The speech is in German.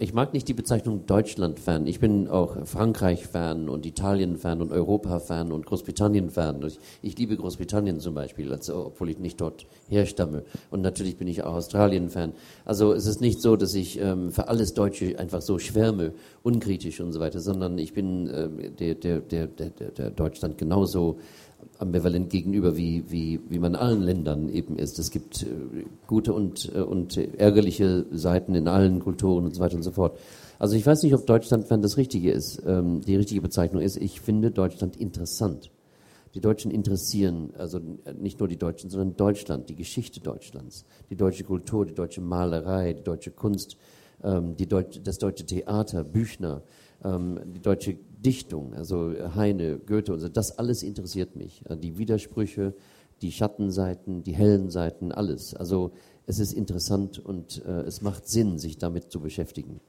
ich mag nicht die Bezeichnung Deutschland-Fan. Ich bin auch Frankreich-Fan und Italien-Fan und Europa-Fan und Großbritannien-Fan. Ich liebe Großbritannien zum Beispiel, obwohl ich nicht dort herstamme. Und natürlich bin ich auch Australien-Fan. Also es ist nicht so, dass ich für alles Deutsche einfach so schwärme, unkritisch und so weiter, sondern ich bin der Deutschland genauso ambivalent gegenüber, wie man allen Ländern eben ist. Es gibt gute und ärgerliche Seiten in allen Kulturen und so weiter und so fort. Also ich weiß nicht, ob Deutschland-Fan das Richtige ist, die richtige Bezeichnung ist. Ich finde Deutschland interessant. Die Deutschen interessieren, also nicht nur die Deutschen, sondern Deutschland, die Geschichte Deutschlands, die deutsche Kultur, die deutsche Malerei, die deutsche Kunst, das deutsche Theater, Büchner, die deutsche Dichtung, also Heine, Goethe und so, das alles interessiert mich. Die Widersprüche, die Schattenseiten, die hellen Seiten, alles. Also es ist interessant und es macht Sinn, sich damit zu beschäftigen.